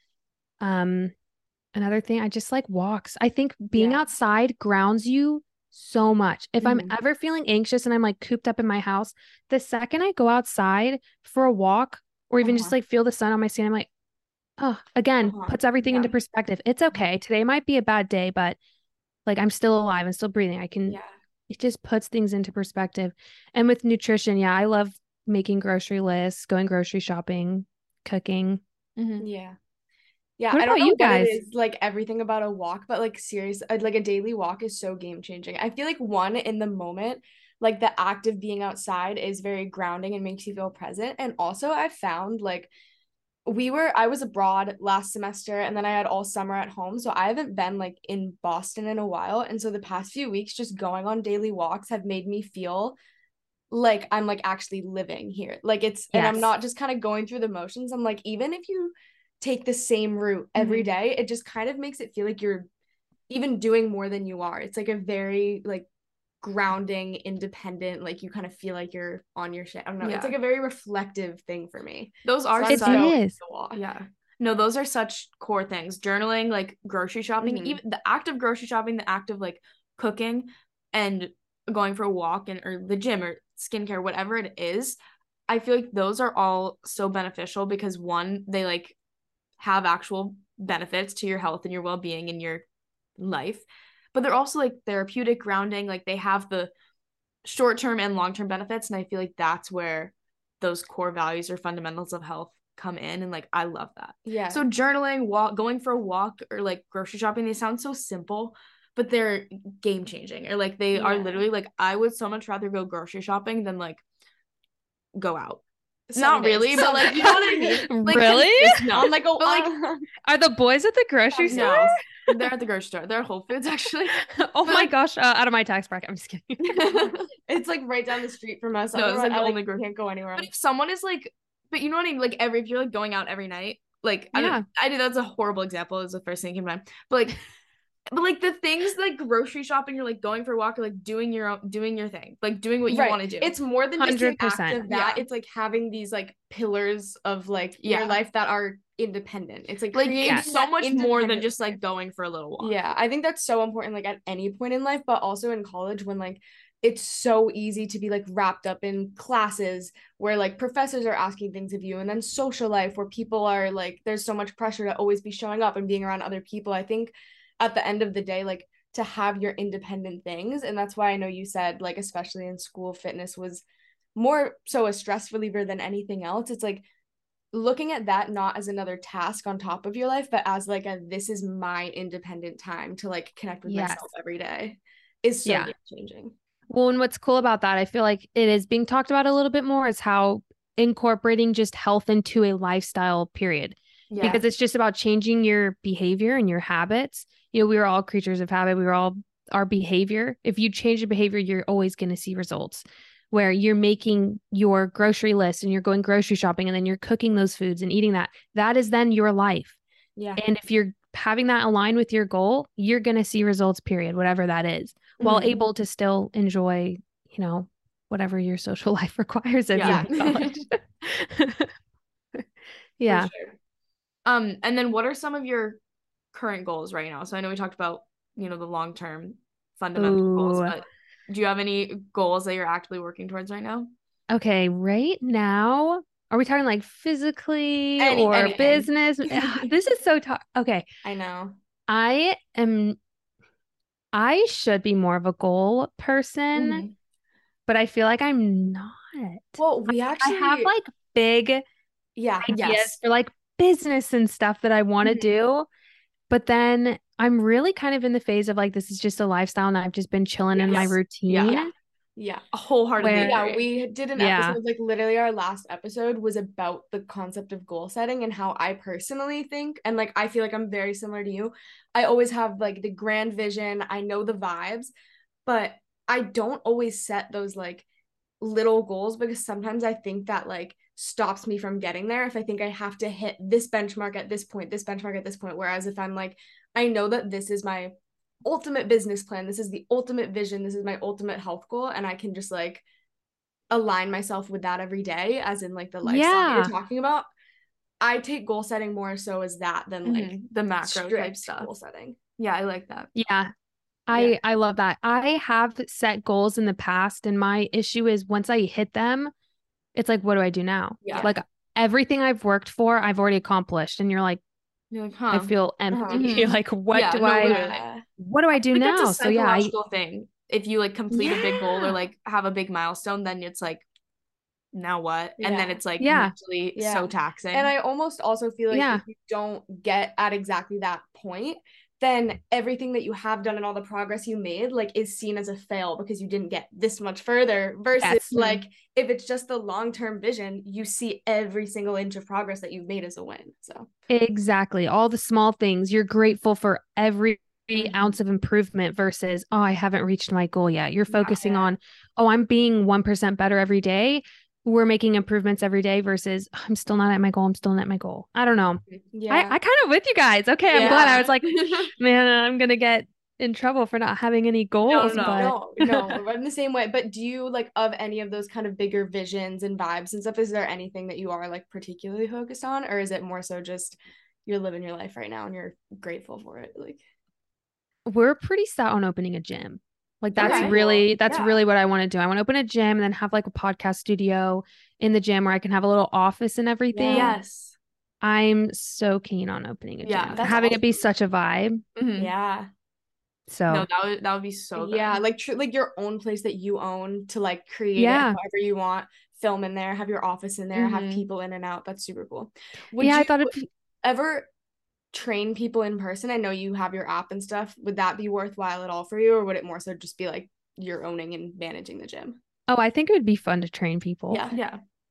E: Another thing, I just like walks. I think being outside grounds you so much. If I'm ever feeling anxious and I'm cooped up in my house, the second I go outside for a walk or even just feel the sun on my skin, I'm puts everything into perspective. It's okay. Today might be a bad day, but I'm still alive and still breathing. It just puts things into perspective. And with nutrition, I love making grocery lists, going grocery shopping, cooking.
B: Mm-hmm. Yeah.
E: What
B: I
E: about
B: don't know
E: you guys?
B: what it is, everything about a walk, but serious, a daily walk is so game changing. I feel one in the moment, the act of being outside is very grounding and makes you feel present. And also I found I was abroad last semester and then I had all summer at home. So I haven't been in Boston in a while. And so the past few weeks, just going on daily walks have made me feel like I'm actually living here. And I'm not just kind of going through the motions. I'm even if you take the same route every day, it just kind of makes it feel like you're even doing more than you are. It's a very grounding, independent, you kind of feel like you're on your shit. I don't know. It's a very reflective thing for me.
A: Those are
E: it is.
A: Yeah. No, those are such core things. Journaling, grocery shopping, even the act of grocery shopping, the act of cooking and going for a walk or the gym or skincare, whatever it is. I feel those are all so beneficial because one, they have actual benefits to your health and your well-being in your life, but they're also therapeutic, grounding. They have the short-term and long-term benefits, and I feel that's where those core values or fundamentals of health come in, and I love that.
B: Yeah.
A: So journaling, going for a walk, or grocery shopping, they sound so simple, but they're game-changing, or they are literally I would so much rather go grocery shopping than go out. Not really, but like, you know what I mean? Like,
E: Really?
A: No.
B: I'm like, oh,
A: But, like,
E: Are the boys at the grocery store?
A: no, they're at the grocery store. They're at Whole Foods, actually.
E: Oh my
A: like-
E: gosh, out of my tax bracket. I'm just kidding.
B: it's like right down the street from us.
A: No, it's like the
B: I
A: only
B: can't go anywhere
A: But
B: else.
A: if someone is like, but you know what I mean? Like, if you're like going out every night, like,
E: Yeah.
A: I do, that's a horrible example, is the first thing that came to mind. But like the things like grocery shopping, you're like going for a walk, or like doing your thing, like doing what you
B: Right.
A: want to do.
B: It's more than just the act
E: 100%.
B: of that.
A: Yeah.
B: It's like having these like pillars of like
A: Yeah.
B: your life that are independent. It's like
A: it's
B: creating
A: so
B: that
A: much more than
B: independent
A: just like
B: life.
A: going for a little walk.
B: Yeah, I think that's so important, like at any point in life, but also in college when like it's so easy to be like wrapped up in classes where like professors are asking things of you, and then social life where people are like, there's so much pressure to always be showing up and being around other people. I think at the end of the day, like to have your independent things, and that's why I know you said like especially in school, fitness was more so a stress reliever than anything else. It's like looking at that not as another task on top of your life, but as like this is my independent time to like connect with
E: Yes.
B: myself every day is so
E: Yeah.
B: game changing.
E: Well, and what's cool about that, I feel like it is being talked about a little bit more, is how incorporating just health into a lifestyle period.
A: Yeah.
E: Because it's just about changing your behavior and your habits. You know, we are all creatures of habit. We are all our behavior. If you change your behavior, you're always going to see results where you're making your grocery list and you're going grocery shopping and then you're cooking those foods and eating that. That is then your life.
B: Yeah.
E: And if you're having that align with your goal, you're going to see results, period, whatever that is, while
B: Mhm.
E: able to still enjoy, you know, whatever your social life requires of
A: Yeah.
E: you in college. Yeah.
B: For sure.
A: And then what are some of your current goals right now? So I know we talked about, you know, the long-term fundamental goals,
E: Ooh.
A: but do you have any goals that you're actively working towards right now?
E: Okay, right now, are we talking like physically or
B: Anything.
E: business? This is so tough. Okay,
B: I know.
E: I should be more of a goal person,
B: Mhm.
E: but I feel like I'm not.
B: Well, we actually
E: I have like big
B: yeah.
E: ideas
A: Yes.
E: for like business and stuff that I want to
B: Mhm.
E: do, but then I'm really kind of in the phase of like, this is just a lifestyle and I've just been chilling in my
B: Yes.
E: routine.
B: Yeah.
A: Wholeheartedly
E: Where-
B: Yeah,
A: agree.
B: we did an
E: Yeah.
B: episode, like literally our last episode was about the concept of goal setting and how I personally think, and like I feel like I'm very similar to you. I always have like the grand vision, I know the vibes, but I don't always set those like little goals because sometimes I think that like stops me from getting there if I think I have to hit this benchmark at this point, this benchmark at this point. Whereas if I'm like, I know that this is my ultimate business plan, this is the ultimate vision, this is my ultimate health goal, and I can just like align myself with that every day, as in like the lifestyle that
E: Yeah.
B: you're talking about. I take goal setting more so as that than like
A: the macro type
B: strict
A: stuff.
B: goal setting.
A: Yeah, I like that.
E: Yeah. I love that. I have set goals in the past, and my issue is once I hit them, it's like, what do I do now?
B: Yeah.
E: Like everything I've worked for, I've already accomplished. And you're like,
A: You're like,
E: I feel empty.
B: Uh-huh.
E: You're like, what
A: Yeah,
E: do
A: no,
E: I
A: literally.
E: what do I do
A: Like,
E: now?
A: that's a
E: So yeah,
A: psychological thing. If you like complete a big goal or
E: Yeah.
A: like have a big milestone, then it's like, now what? And then
B: Yeah.
A: it's like
E: Yeah.
A: mentally
B: Yeah.
A: so taxing.
B: And I almost also feel like
E: Yeah.
B: if you don't get at exactly that point, then everything that you have done and all the progress you made like is seen as a fail because you didn't get this much further versus
E: Yes.
B: like if it's just the long-term vision, you see every single inch of progress that you've made as a win. So
E: Exactly. All the small things. You're grateful for every
B: Mhm.
E: ounce of improvement versus, oh, I haven't reached my goal yet. You're
B: Yeah.
E: focusing on, oh, I'm being 1% better every day. We're making improvements every day versus I'm still not at my goal. I'm still not at my goal. I don't know.
B: yeah.
E: I kind of with you guys. Okay. I'm glad. I was like,
A: Yeah.
E: man, I'm going to get in trouble for not having any goals.
A: no.
E: But
B: No, we're in the same way. But do you like of any of those kind of bigger visions and vibes and stuff, is there anything that you are like particularly focused on, or is it more so just you're living your life right now and you're grateful for it? Like
E: we're pretty set on opening a gym. Like that's
B: Okay.
E: really
B: Yeah.
E: really what I want to do. I want to open a gym and then have like a podcast studio in the gym where I can have a little office and everything.
B: Yeah.
A: Yes.
E: I'm so keen on opening a
A: Yeah,
E: gym.
B: that's
E: Having it be
B: awesome.
E: such a vibe.
A: Mhm.
B: yeah.
E: So
A: No, that would be so good.
B: Yeah, like like your own place that you own to like create it
E: Yeah.
B: however you want, film in there, have your office in there, have
A: Mhm.
B: people in and out. That's super cool. Would
E: yeah, I
B: you
E: thought it'd be,
B: ever train people in person? I know you have your app and stuff. Would that be worthwhile at all for you, or would it more so just be like you're owning and managing the gym?
E: I think it would be fun to train people.
B: Yeah.
A: Yeah.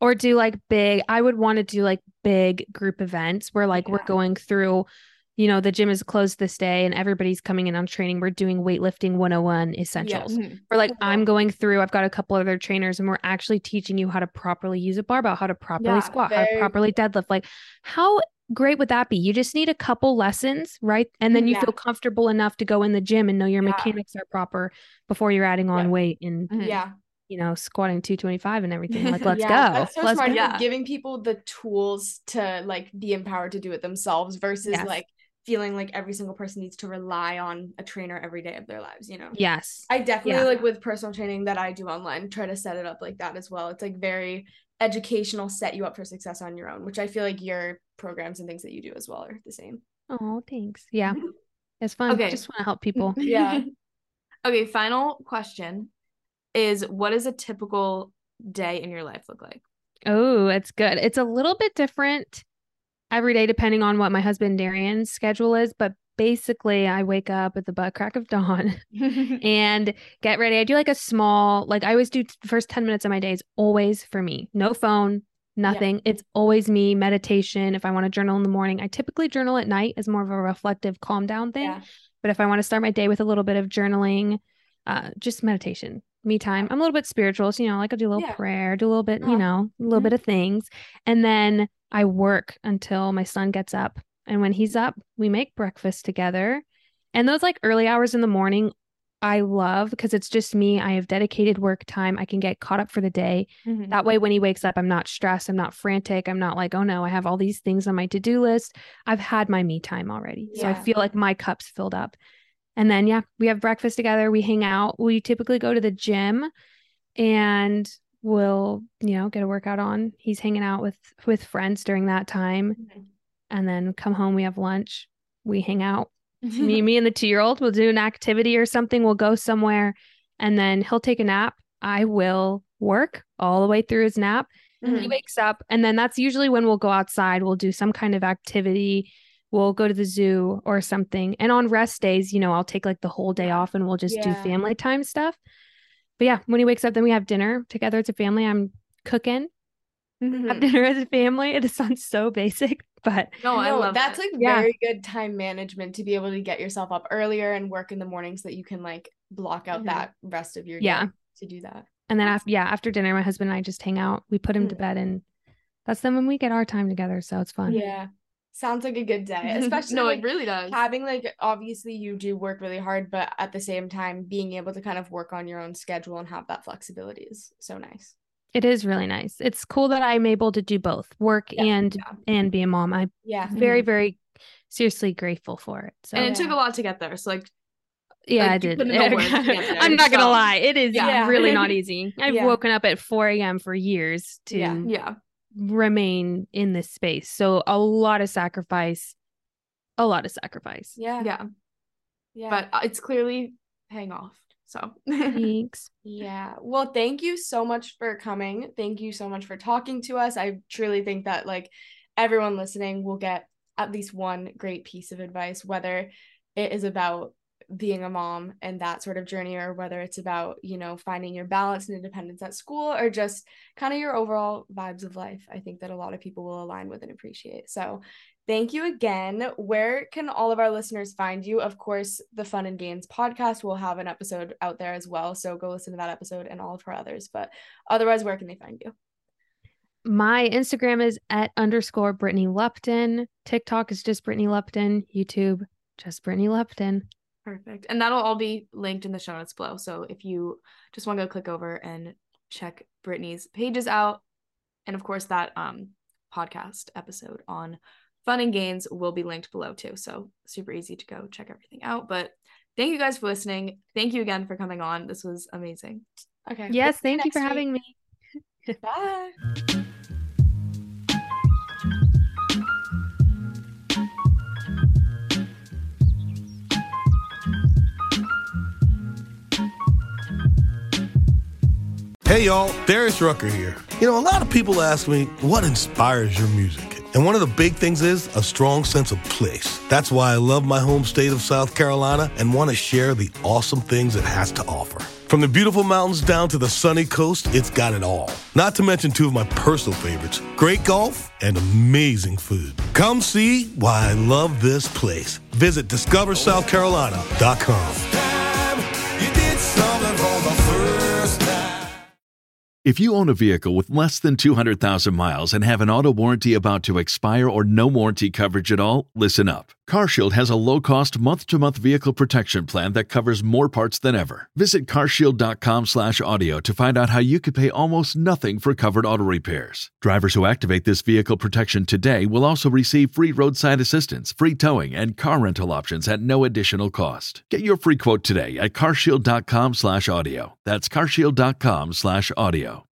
E: Or do like I would want to do like big group events where like we're going through, the gym is closed this day and everybody's coming in on training. We're doing weightlifting 101 essentials.
B: Yes.
E: Or like I'm going through, I've got a couple other trainers and we're actually teaching you how to properly use a barbell, how to properly squat, how to properly deadlift. Like how great would that be? You just need a couple lessons, right? And then you feel comfortable enough to go in the gym and know your mechanics are proper before you're adding on weight and squatting 225 and everything. Like, let's go.
B: That's so
E: let's
B: smart.
E: go.
B: Yeah. Giving people the tools to like be empowered to do it themselves versus like feeling like every single person needs to rely on a trainer every day of their lives,
E: Yes.
B: I definitely like with personal training that I do online, try to set it up like that as well. It's like very educational, set you up for success on your own, which I feel like your programs and things that you do as well are the same.
E: Oh, thanks. Yeah. It's fun.
A: Okay.
E: Just want to help people.
B: Yeah.
A: Okay, final question is, what does a typical day in your life look like?
E: Oh, it's good. It's a little bit different every day depending on what my husband Darian's schedule is, but basically I wake up at the butt crack of dawn and get ready. I do like a small, like I always do the first 10 minutes of my day is always for me. No phone, nothing. Yeah. It's always me, meditation. If I want to journal in the morning, I typically journal at night as more of a reflective calm down thing. Yeah. But if I want to start my day with a little bit of journaling, just meditation, me time. I'm a little bit spiritual. So, like I do a little prayer, do a little bit, a little bit of things. And then I work until my son gets up. And when he's up, we make breakfast together. And those like early hours in the morning, I love because it's just me. I have dedicated work time. I can get caught up for the day. Mm-hmm. That way, when he wakes up, I'm not stressed. I'm not frantic. I'm not like, oh no, I have all these things on my to-do list. I've had my me time already. Yeah. So I feel like my cup's filled up. And then, we have breakfast together. We hang out. We typically go to the gym and we'll, get a workout on. He's hanging out with friends during that time. Mm-hmm. And then come home, we have lunch, we hang out. me and the 2-year-old will do an activity or something. We'll go somewhere and then he'll take a nap. I will work all the way through his nap. Mm-hmm. He wakes up and then that's usually when we'll go outside. We'll do some kind of activity. We'll go to the zoo or something. And on rest days, I'll take like the whole day off and we'll just do family time stuff. But when he wakes up, then we have dinner together as a family. I'm cooking. Mm-hmm. Have dinner as a family. It sounds so basic, but
B: no, I love that's that. Like very good time management to be able to get yourself up earlier and work in the morning so that you can like block out that rest of your day to do that.
E: And then after dinner, my husband and I just hang out. We put him to bed, and that's then when we get our time together. So it's fun.
B: Yeah, sounds like a good day, especially
A: no, it really does.
B: Having like obviously you do work really hard, but at the same time being able to kind of work on your own schedule and have that flexibility is so nice.
E: It is really nice. It's cool that I'm able to do both work and be a mom. I'm very, very seriously grateful for it. So,
A: and it took a lot to get there. So
E: I did. I'm not going to lie. It is really not easy. I've woken up at 4 a.m. for years to remain in this space. So a lot of sacrifice.
B: Yeah.
A: But it's clearly paying off. So
E: thanks.
B: Yeah. Well, thank you so much for coming. Thank you so much for talking to us. I truly think that like everyone listening will get at least one great piece of advice, whether it is about being a mom and that sort of journey, or whether it's about, finding your balance and independence at school, or just kind of your overall vibes of life. I think that a lot of people will align with and appreciate. So thank you again. Where can all of our listeners find you? Of course, the Fun and Gains podcast will have an episode out there as well. So go listen to that episode and all of our others. But otherwise, where can they find you?
E: My Instagram is @_Brittany Lupton. TikTok is just Brittany Lupton. YouTube, just Brittany Lupton.
A: Perfect. And that'll all be linked in the show notes below. So if you just want to go click over and check Brittany's pages out. And of course, that podcast episode on Fun and Gains will be linked below too. So super easy to go check everything out. But thank you guys for listening. Thank you again for coming on. This was amazing.
B: Okay.
E: Yes. Thank you for having me.
B: Bye.
C: Hey y'all, Darius Rucker here. A lot of people ask me, what inspires your music? And one of the big things is a strong sense of place. That's why I love my home state of South Carolina and want to share the awesome things it has to offer. From the beautiful mountains down to the sunny coast, it's got it all. Not to mention two of my personal favorites, great golf and amazing food. Come see why I love this place. Visit discoversouthcarolina.com.
F: If you own a vehicle with less than 200,000 miles and have an auto warranty about to expire or no warranty coverage at all, listen up. CarShield has a low-cost month-to-month vehicle protection plan that covers more parts than ever. Visit carshield.com/audio to find out how you could pay almost nothing for covered auto repairs. Drivers who activate this vehicle protection today will also receive free roadside assistance, free towing, and car rental options at no additional cost. Get your free quote today at carshield.com/audio. That's carshield.com/audio.